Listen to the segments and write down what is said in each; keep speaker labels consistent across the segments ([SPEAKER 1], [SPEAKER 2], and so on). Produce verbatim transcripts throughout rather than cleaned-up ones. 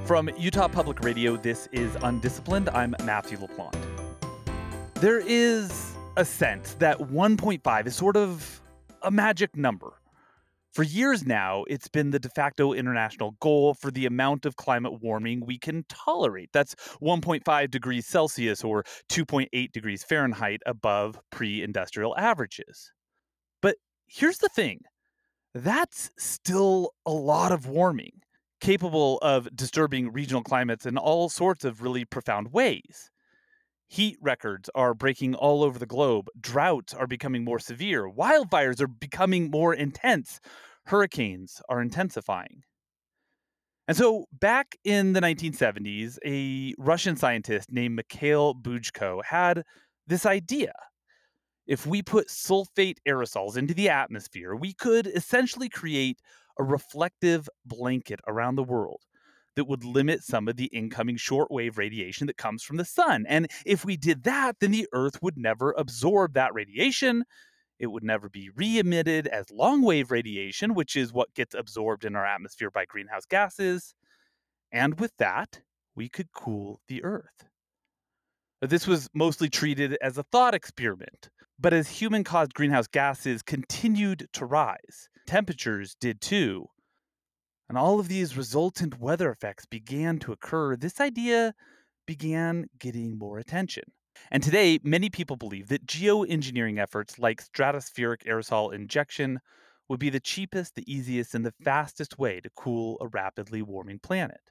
[SPEAKER 1] From Utah Public Radio, this is Undisciplined. I'm Matthew LaPlante. There is a sense that one point five is sort of a magic number. For years now, it's been the de facto international goal for the amount of climate warming we can tolerate. That's one point five degrees Celsius or two point eight degrees Fahrenheit above pre-industrial averages. But here's the thing. That's still a lot of warming, capable of disturbing regional climates in all sorts of really profound ways. Heat records are breaking all over the globe. Droughts are becoming more severe. Wildfires are becoming more intense. Hurricanes are intensifying. And so back in the nineteen seventies, a Russian scientist named Mikhail Bujko had this idea. If we put sulfate aerosols into the atmosphere, we could essentially create a reflective blanket around the world that would limit some of the incoming shortwave radiation that comes from the sun. And if we did that, then the Earth would never absorb that radiation. It would never be re-emitted as long-wave radiation, which is what gets absorbed in our atmosphere by greenhouse gases. And with that, we could cool the Earth. This was mostly treated as a thought experiment. But as human-caused greenhouse gases continued to rise, temperatures did too, and all of these resultant weather effects began to occur, this idea began getting more attention. And today, many people believe that geoengineering efforts like stratospheric aerosol injection would be the cheapest, the easiest, and the fastest way to cool a rapidly warming planet.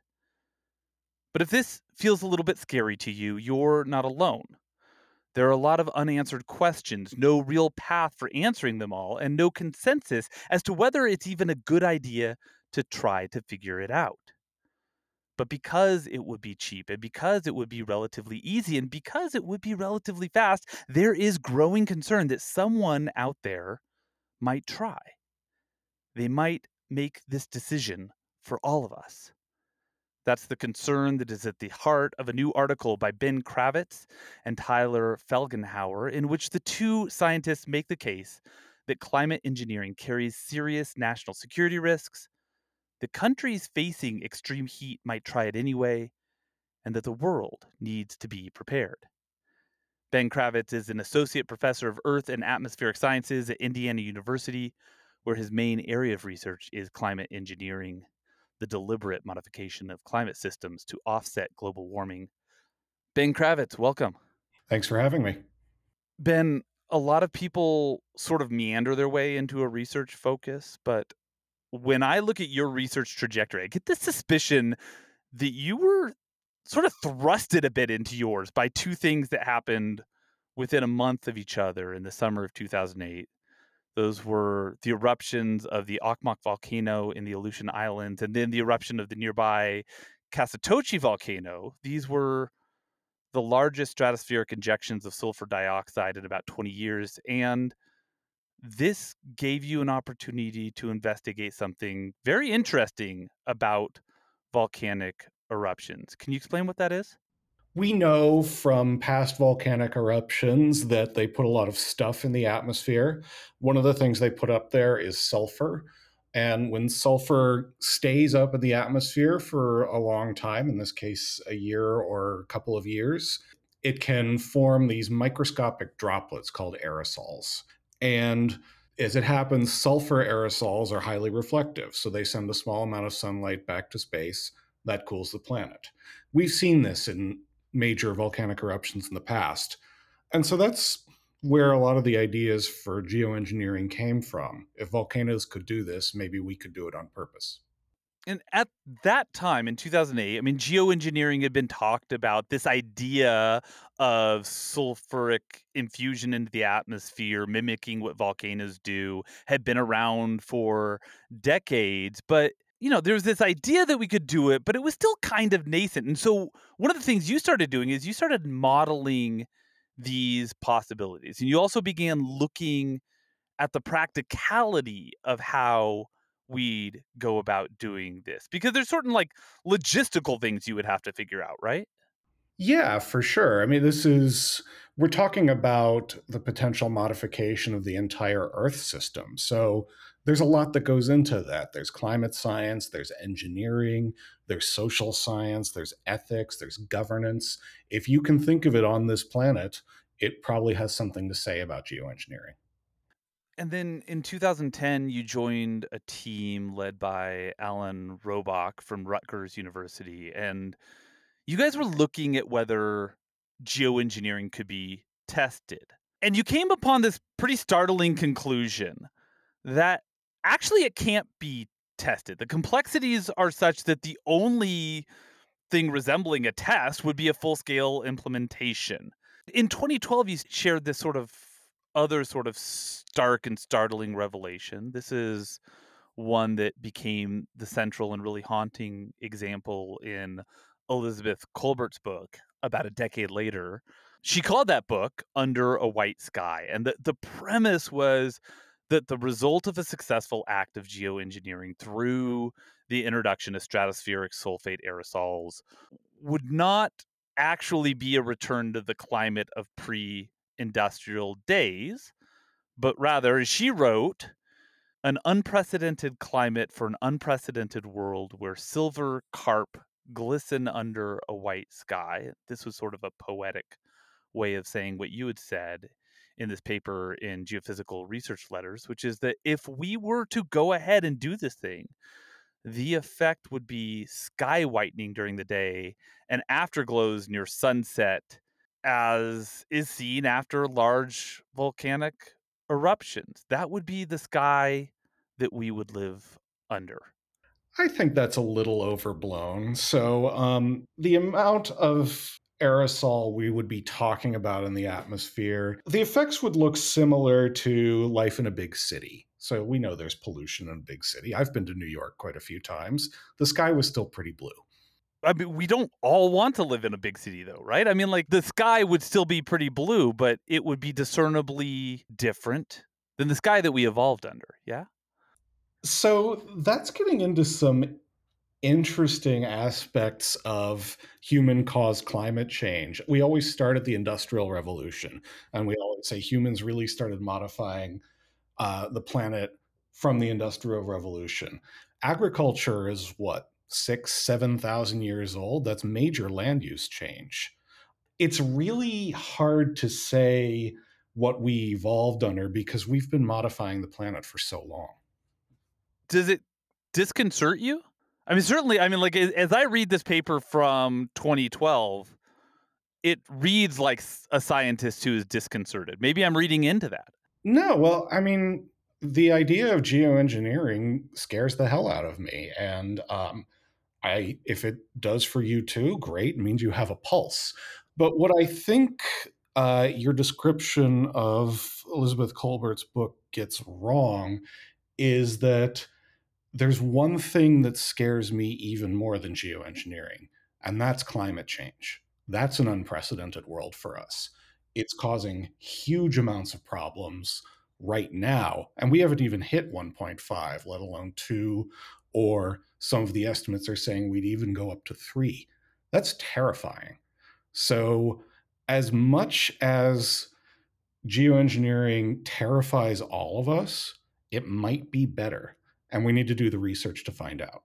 [SPEAKER 1] But if this feels a little bit scary to you, you're not alone. There are a lot of unanswered questions, no real path for answering them all, and no consensus as to whether it's even a good idea to try to figure it out. But because it would be cheap, and because it would be relatively easy, and because it would be relatively fast, there is growing concern that someone out there might try. They might make this decision for all of us. That's the concern that is at the heart of a new article by Ben Kravitz and Tyler Felgenhauer, in which the two scientists make the case that climate engineering carries serious national security risks, that countries facing extreme heat might try it anyway, and that the world needs to be prepared. Ben Kravitz is an associate professor of Earth and Atmospheric Sciences at Indiana University, where his main area of research is climate engineering, the deliberate modification of climate systems to offset global warming. Ben Kravitz, welcome.
[SPEAKER 2] Thanks for having me.
[SPEAKER 1] Ben, a lot of people sort of meander their way into a research focus, but when I look at your research trajectory, I get the suspicion that you were sort of thrusted a bit into yours by two things that happened within a month of each other in the summer of two thousand eight. Those were the eruptions of the Okmok volcano in the Aleutian Islands, and then the eruption of the nearby Kasatochi volcano. These were the largest stratospheric injections of sulfur dioxide in about twenty years, and this gave you an opportunity to investigate something very interesting about volcanic eruptions. Can you explain what that is?
[SPEAKER 2] We know from past volcanic eruptions that they put a lot of stuff in the atmosphere. One of the things they put up there is sulfur. And when sulfur stays up in the atmosphere for a long time, in this case, a year or a couple of years, it can form these microscopic droplets called aerosols. And as it happens, sulfur aerosols are highly reflective. So they send a small amount of sunlight back to space that cools the planet. We've seen this in major volcanic eruptions in the past. And so that's where a lot of the ideas for geoengineering came from. If volcanoes could do this, maybe we could do it on purpose.
[SPEAKER 1] And at that time in two thousand eight, I mean, geoengineering had been talked about, this idea of sulfuric infusion into the atmosphere, mimicking what volcanoes do, had been around for decades. But, you know, there was this idea that we could do it, but it was still kind of nascent. And so one of the things you started doing is you started modeling these possibilities. And you also began looking at the practicality of how we'd go about doing this, because there's certain like logistical things you would have to figure out, right?
[SPEAKER 2] Yeah, for sure. I mean, this is, we're talking about the potential modification of the entire Earth system. So there's a lot that goes into that. There's climate science, there's engineering, there's social science, there's ethics, there's governance. If you can think of it on this planet, it probably has something to say about geoengineering.
[SPEAKER 1] And then in two thousand ten, you joined a team led by Alan Robach from Rutgers University. And you guys were looking at whether geoengineering could be tested. And you came upon this pretty startling conclusion that actually it can't be tested. The complexities are such that the only thing resembling a test would be a full scale implementation. In twenty twelve, you shared this sort of other sort of stark and startling revelation. This is one that became the central and really haunting example in Elizabeth Kolbert's book about a decade later. She called that book Under a White Sky. And the, the premise was that the result of a successful act of geoengineering through the introduction of stratospheric sulfate aerosols would not actually be a return to the climate of pre industrial days, but rather, as she wrote, an unprecedented climate for an unprecedented world where silver carp glisten under a white sky. This was sort of a poetic way of saying what you had said in this paper in Geophysical Research Letters, which is that if we were to go ahead and do this thing, the effect would be sky whitening during the day and afterglows near sunset, as is seen after large volcanic eruptions. That would be the sky that we would live under.
[SPEAKER 2] I think that's a little overblown. So, um, the amount of aerosol we would be talking about in the atmosphere, the effects would look similar to life in a big city. So, we know there's pollution in a big city. I've been to New York quite a few times. The sky was still pretty blue.
[SPEAKER 1] I mean, we don't all want to live in a big city, though, right? I mean, like the sky would still be pretty blue, but it would be discernibly different than the sky that we evolved under. Yeah.
[SPEAKER 2] So, that's getting into some interesting aspects of human caused climate change. We always start at the Industrial Revolution, and we always say humans really started modifying uh, the planet from the Industrial Revolution. Agriculture is what, six, seven thousand years old? That's major land use change. It's really hard to say what we evolved under because we've been modifying the planet for so long.
[SPEAKER 1] Does it disconcert you? I mean, certainly, I mean, like, as I read this paper from twenty twelve, it reads like a scientist who is disconcerted. Maybe I'm reading into that.
[SPEAKER 2] No, well, I mean, the idea of geoengineering scares the hell out of me. And um, I, if it does for you too, great. It means you have a pulse. But what I think uh, your description of Elizabeth Kolbert's book gets wrong is that there's one thing that scares me even more than geoengineering, and that's climate change. That's an unprecedented world for us. It's causing huge amounts of problems right now, and we haven't even hit one point five, let alone two, or some of the estimates are saying we'd even go up to three. That's terrifying. So, as much as geoengineering terrifies all of us, it might be better. And we need to do the research to find out.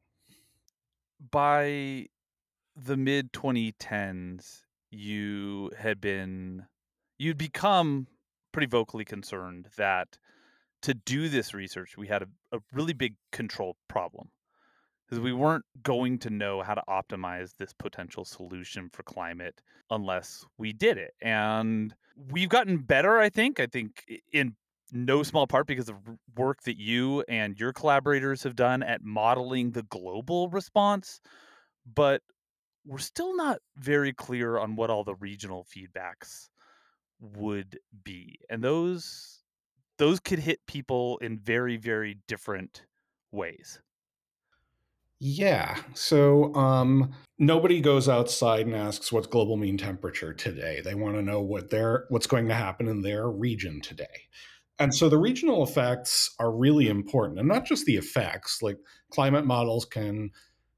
[SPEAKER 1] By the mid twenty tens, you had been, you'd become pretty vocally concerned that to do this research, we had a, a really big control problem because we weren't going to know how to optimize this potential solution for climate unless we did it. And we've gotten better, I think. I think in no small part because of work that you and your collaborators have done at modeling the global response. But we're still not very clear on what all the regional feedbacks would be. And those those could hit people in very, very different ways.
[SPEAKER 2] Yeah. So um, nobody goes outside and asks what's global mean temperature today. They want to know what their what's going to happen in their region today. And so the regional effects are really important, and not just the effects. Like climate models can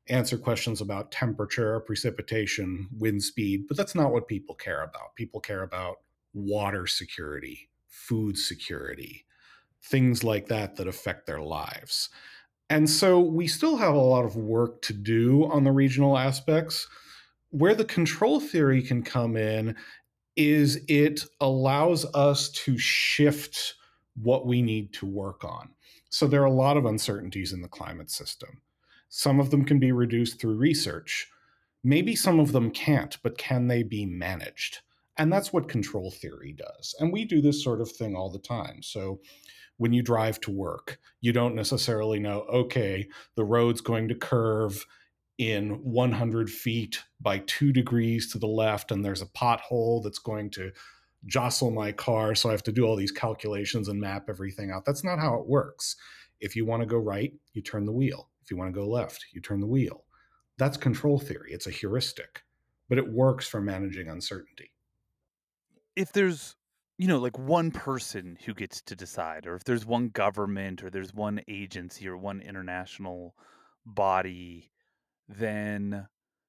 [SPEAKER 2] answer questions about temperature, precipitation, wind speed, but that's not what people care about. People care about water security, food security, things like that that affect their lives. And so we still have a lot of work to do on the regional aspects. Where the control theory can come in is it allows us to shift what we need to work on. So there are a lot of uncertainties in the climate system. Some of them can be reduced through research. Maybe some of them can't, but can they be managed? And that's what control theory does. And we do this sort of thing all the time. So when you drive to work, you don't necessarily know, okay, the road's going to curve in one hundred feet by two degrees to the left, and there's a pothole that's going to jostle my car. So I have to do all these calculations and map everything out. That's not how it works. If you want to go right, you turn the wheel. If you want to go left, you turn the wheel. That's control theory. It's a heuristic, but it works for managing uncertainty.
[SPEAKER 1] If there's, you know, like one person who gets to decide, or if there's one government, or there's one agency, or one international body, then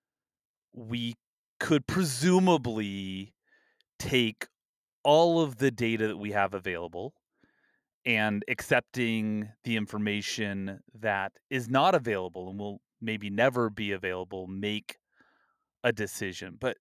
[SPEAKER 1] we could presumably take all of the data that we have available and accepting the information that is not available and will maybe never be available, make a decision. But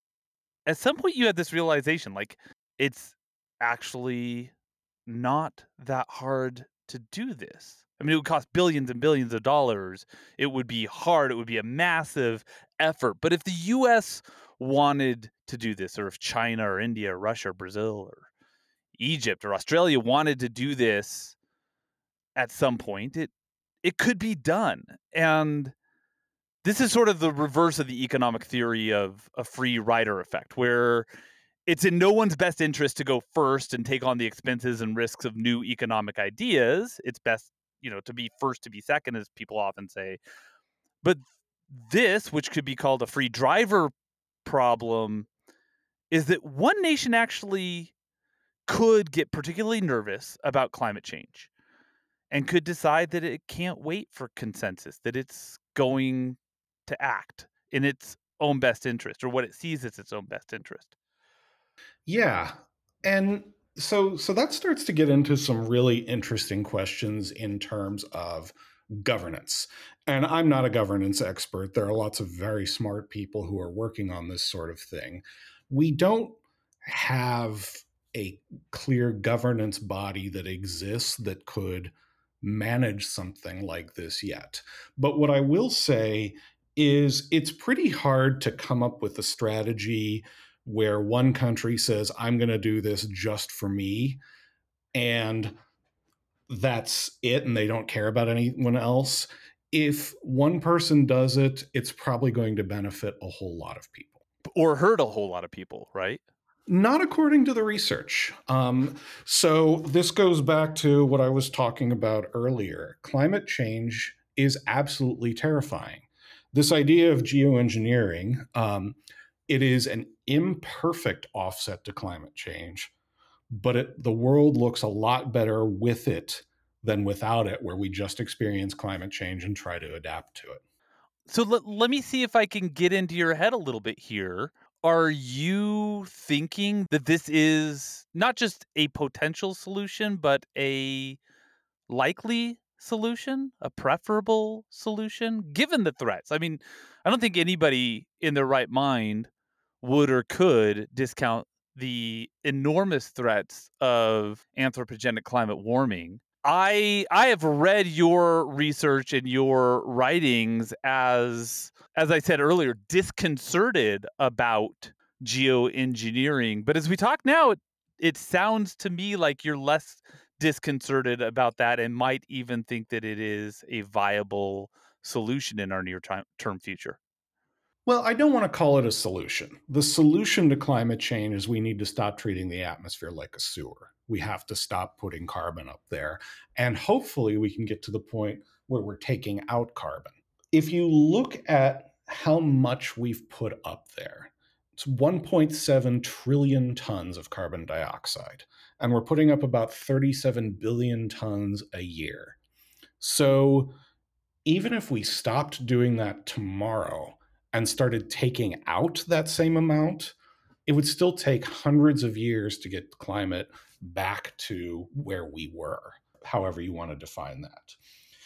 [SPEAKER 1] at some point you had this realization, like, it's actually not that hard to do this. I mean, it would cost billions and billions of dollars. It would be hard. It would be a massive effort. But if the U S wanted to do this, or if China or India or Russia or Brazil or Egypt or Australia wanted to do this at some point, it it could be done. And this is sort of the reverse of the economic theory of a free rider effect, where it's in no one's best interest to go first and take on the expenses and risks of new economic ideas. It's best, you know, to be first to be second, as people often say. But this, which could be called a free driver problem, is that one nation actually could get particularly nervous about climate change and could decide that it can't wait for consensus, that it's going to act in its own best interest, or what it sees as its own best interest.
[SPEAKER 2] Yeah. And so so that starts to get into some really interesting questions in terms of governance. And I'm not a governance expert. There are lots of very smart people who are working on this sort of thing. We don't have a clear governance body that exists that could manage something like this yet. But what I will say is it's pretty hard to come up with a strategy where one country says, I'm going to do this just for me, and that's it, and they don't care about anyone else. If one person does it, it's probably going to benefit a whole lot of people.
[SPEAKER 1] Or hurt a whole lot of people, right?
[SPEAKER 2] Not according to the research. Um, so this goes back to what I was talking about earlier. Climate change is absolutely terrifying. This idea of geoengineering, um, it is an imperfect offset to climate change, but it, the world looks a lot better with it than without it, where we just experience climate change and try to adapt to it.
[SPEAKER 1] So let, let me see if I can get into your head a little bit here. Are you thinking that this is not just a potential solution, but a likely solution, a preferable solution, given the threats? I mean, I don't think anybody in their right mind would or could discount the enormous threats of anthropogenic climate warming. I I have read your research and your writings as as I said earlier, disconcerted about geoengineering. But as we talk now, it, it sounds to me like you're less disconcerted about that and might even think that it is a viable solution in our near term future.
[SPEAKER 2] Well, I don't want to call it a solution. The solution to climate change is we need to stop treating the atmosphere like a sewer. We have to stop putting carbon up there. And hopefully, we can get to the point where we're taking out carbon. If you look at how much we've put up there, it's one point seven trillion tons of carbon dioxide, and we're putting up about thirty-seven billion tons a year. So Even if we stopped doing that tomorrow and started taking out that same amount, it would still take hundreds of years to get climate back to where we were, however you want to define that.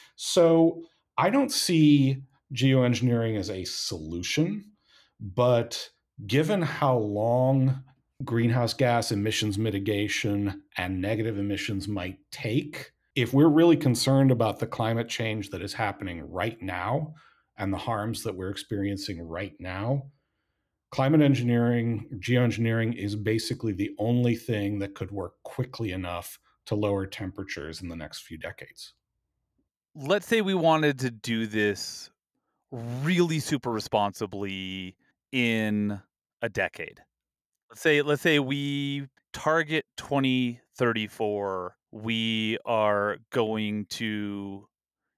[SPEAKER 2] So I don't see geoengineering as a solution, but given how long greenhouse gas emissions mitigation and negative emissions might take, if we're really concerned about the climate change that is happening right now and the harms that we're experiencing right now, climate engineering, geoengineering is basically the only thing that could work quickly enough to lower temperatures in the next few decades.
[SPEAKER 1] Let's say we wanted to do this really super responsibly in a decade. Let's say let's say we target twenty thirty-four. We are going to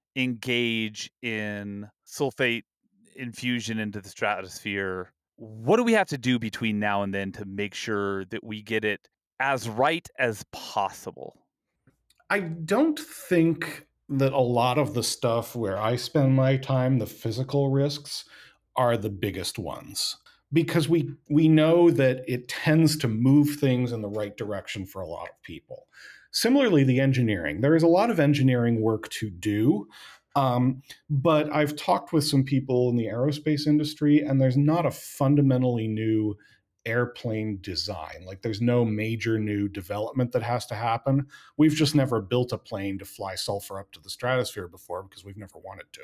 [SPEAKER 1] engage in sulfate infusion into the stratosphere. What do we have to do between now and then to make sure that we get it as right as possible?
[SPEAKER 2] I don't think that a lot of the stuff where I spend my time, the physical risks, are the biggest ones because we we know that it tends to move things in the right direction for a lot of people. Similarly, the engineering. There is a lot of engineering work to do. Um, but I've talked with some people in the aerospace industry, and there's not a fundamentally new airplane design. Like, there's no major new development that has to happen. We've just never built a plane to fly sulfur up to the stratosphere before because we've never wanted to.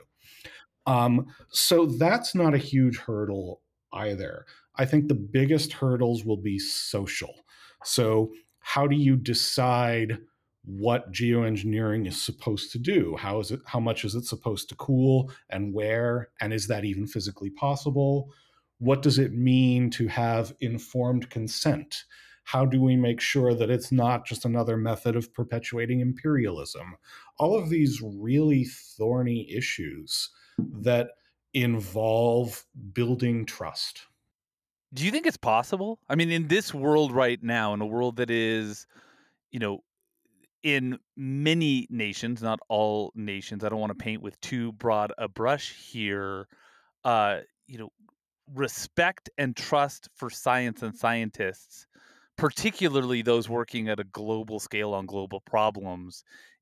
[SPEAKER 2] Um, so that's not a huge hurdle either. I think the biggest hurdles will be social. So, how do you decide what geoengineering is supposed to do? How is it? How much is it supposed to cool, and where? And is that even physically possible? What does it mean to have informed consent? How do we make sure that it's not just another method of perpetuating imperialism? All of these really thorny issues that involve building trust.
[SPEAKER 1] Do you think it's possible? I mean, in this world right now, in a world that is, you know, in many nations, not all nations, I don't want to paint with too broad a brush here, uh, you know, respect and trust for science and scientists, particularly those working at a global scale on global problems,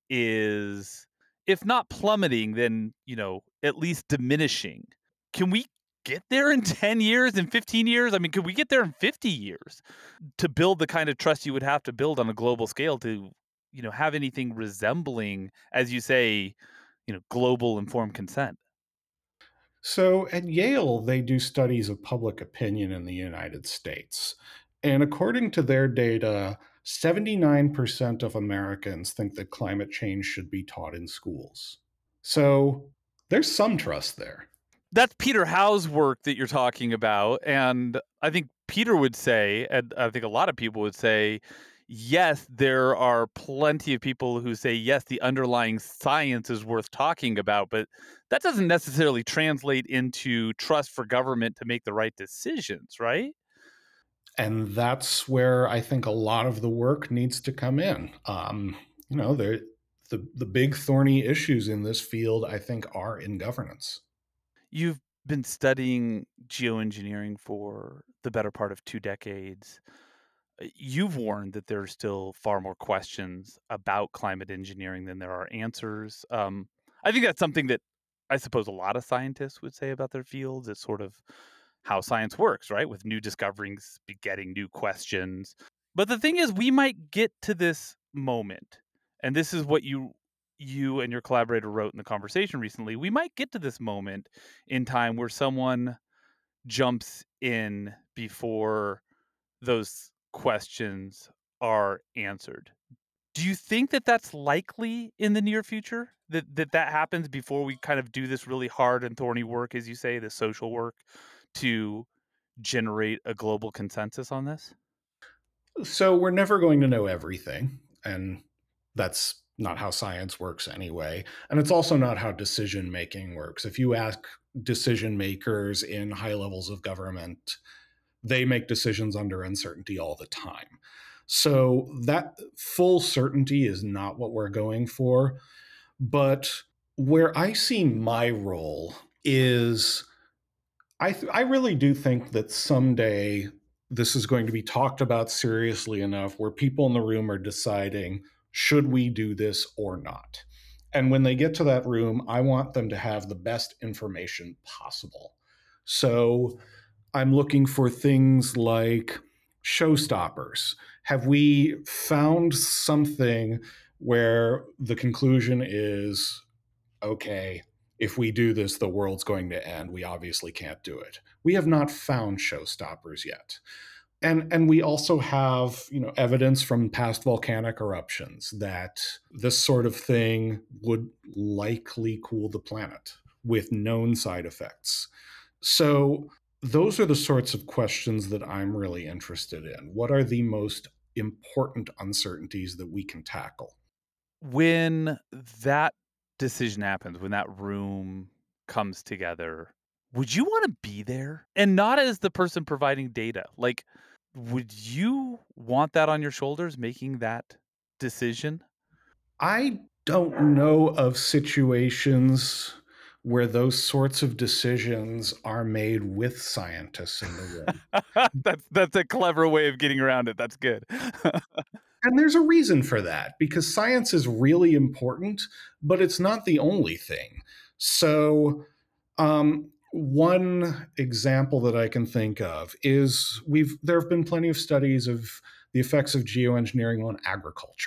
[SPEAKER 1] is, if not plummeting, then, you know, at least diminishing. Can we get there in ten years, in fifteen years? I mean, could we get there in fifty years to build the kind of trust you would have to build on a global scale to, you know, have anything resembling, as you say, you know, global informed consent?
[SPEAKER 2] So at Yale, they do studies of public opinion in the United States. And according to their data, seventy-nine percent of Americans think that climate change should be taught in schools. So there's some trust there.
[SPEAKER 1] That's Peter Howe's work that you're talking about, and I think Peter would say, and I think a lot of people would say, yes, there are plenty of people who say, yes, the underlying science is worth talking about, but that doesn't necessarily translate into trust for government to make the right decisions, right?
[SPEAKER 2] And that's where I think a lot of the work needs to come in. Um, you know, the the big thorny issues in this field, I think, are in governance.
[SPEAKER 1] You've been studying geoengineering for the better part of two decades. Uh, You've warned that there are still far more questions about climate engineering than there are answers. Um, I think that's something that I suppose a lot of scientists would say about their fields. It's sort of how science works, right? With new discoveries begetting new questions. But the thing is, we might get to this moment, and this is what you you and your collaborator wrote in the conversation recently. We might get to this moment in time where someone jumps in before those questions are answered. Do you think that that's likely in the near future? That that that happens before we kind of do this really hard and thorny work, as you say, the social work, to generate a global consensus on this?
[SPEAKER 2] So we're never going to know everything, and that's not how science works anyway. And it's also not how decision making works. If you ask decision makers in high levels of government, they make decisions under uncertainty all the time. So that full certainty is not what we're going for. But Where I see my role is I th- I really do think that someday this is going to be talked about seriously enough where people in the room are deciding, should we do this or not? And when they get to that room, I want them to have the best information possible. So I'm looking for things like showstoppers. Have we found something where the conclusion is, okay, if we do this, the world's going to end. We obviously can't do it. We have not found showstoppers yet. And, and we also have, you know, evidence from past volcanic eruptions that this sort of thing would likely cool the planet with known side effects. So those are the sorts of questions that I'm really interested in. What are the most important uncertainties that we can tackle?
[SPEAKER 1] When that decision happens, when that room comes together, would you wanna be there? And not as the person providing data. Like, would you want that on your shoulders making that decision?
[SPEAKER 2] I don't know of situations where those sorts of decisions are made with scientists in the room.
[SPEAKER 1] That's that's a clever way of getting around it. That's good.
[SPEAKER 2] And there's a reason for that because science is really important, but it's not the only thing. So, um, one example that I can think of is we've there have been plenty of studies of the effects of geoengineering on agriculture.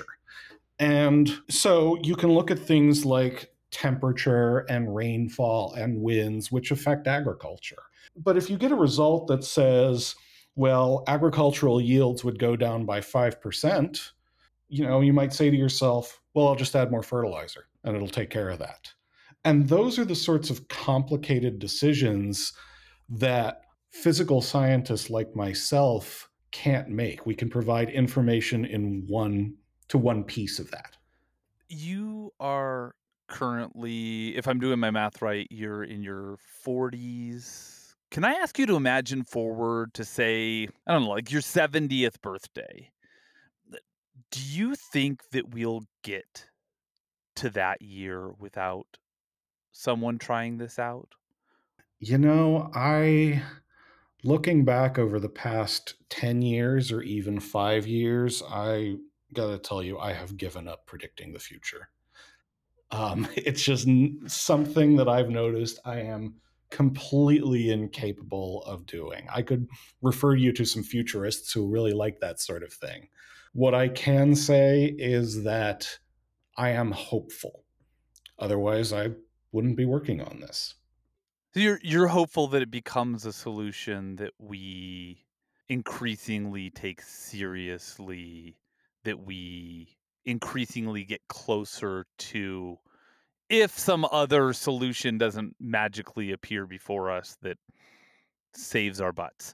[SPEAKER 2] And so you can look at things like temperature and rainfall and winds, which affect agriculture. But if you get a result that says, well, agricultural yields would go down by five percent, you know, you might say to yourself, well, I'll just add more fertilizer and it'll take care of that. And those are the sorts of complicated decisions that physical scientists like myself can't make. We can provide information in one to one piece of that.
[SPEAKER 1] You are currently, if I'm doing my math right, you're in your forties. Can I ask you to imagine forward to say, I don't know, like your seventieth birthday? Th- Do you think that we'll get to that year without someone trying this out?
[SPEAKER 2] You know, I looking back over the past ten years or even five years, I got to tell you I have given up predicting the future. Um, it's just n- something that I've noticed I am completely incapable of doing. I could refer you to some futurists who really like that sort of thing. What I can say is that I am hopeful. Otherwise, I wouldn't be working on this.
[SPEAKER 1] So you're you're hopeful that it becomes a solution that we increasingly take seriously, that we increasingly get closer to, if some other solution doesn't magically appear before us that saves our butts.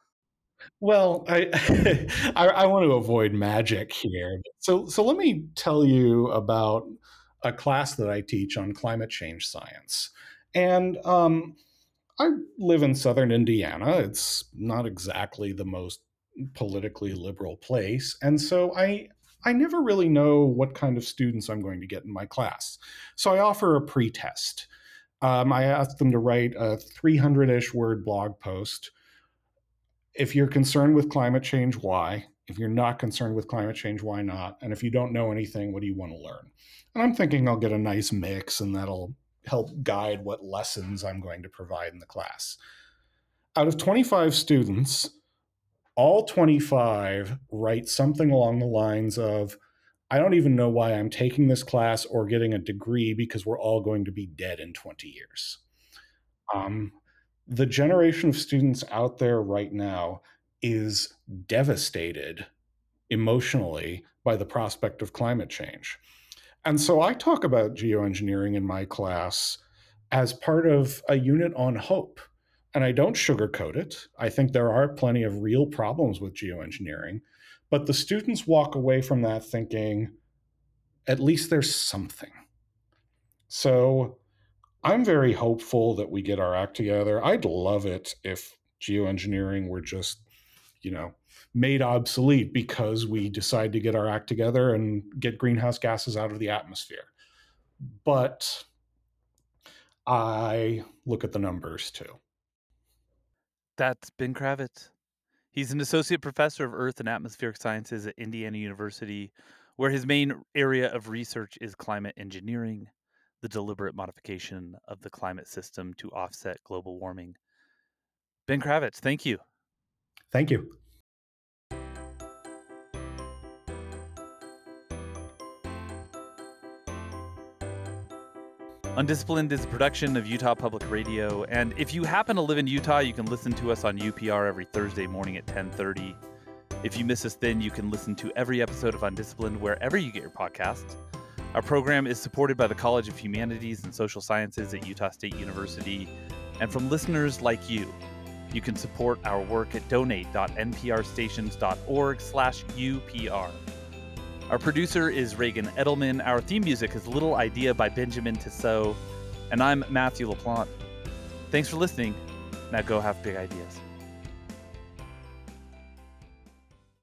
[SPEAKER 2] Well, I I, I want to avoid magic here. So so let me tell you about a class that I teach on climate change science. And um, I live in southern Indiana. It's not exactly the most politically liberal place, and so I I never really know what kind of students I'm going to get in my class. So I offer a pretest. Um, I ask them to write a three hundred-ish word blog post. If you're concerned with climate change, why? If you're not concerned with climate change, why not? And if you don't know anything, what do you want to learn? And I'm thinking I'll get a nice mix and that'll help guide what lessons I'm going to provide in the class. Out of twenty-five students, all twenty-five write something along the lines of, I don't even know why I'm taking this class or getting a degree because we're all going to be dead in twenty years. Um, the generation of students out there right now is devastated emotionally by the prospect of climate change. And so I talk about geoengineering in my class as part of a unit on hope. And I don't sugarcoat it. I think there are plenty of real problems with geoengineering, but the students walk away from that thinking, at least there's something. So I'm very hopeful that we get our act together. I'd love it if geoengineering were just, you know, made obsolete because we decide to get our act together and get greenhouse gases out of the atmosphere. But I look at the numbers too.
[SPEAKER 1] That's Ben Kravitz. He's an associate professor of Earth and Atmospheric Sciences at Indiana University, where his main area of research is climate engineering, the deliberate modification of the climate system to offset global warming. Ben Kravitz, thank you.
[SPEAKER 2] Thank you.
[SPEAKER 1] Undisciplined is a production of Utah Public Radio, and if you happen to live in Utah, you can listen to us on U P R every Thursday morning at ten thirty. If you miss us then, you can listen to every episode of Undisciplined wherever you get your podcasts. Our program is supported by the College of Humanities and Social Sciences at Utah State University, and from listeners like you. You can support our work at donate.nprstations.org slash UPR. Our producer is Reagan Edelman. Our theme music is Little Idea by Benjamin Tissot. And I'm Matthew LaPlante. Thanks for listening. Now go have big ideas.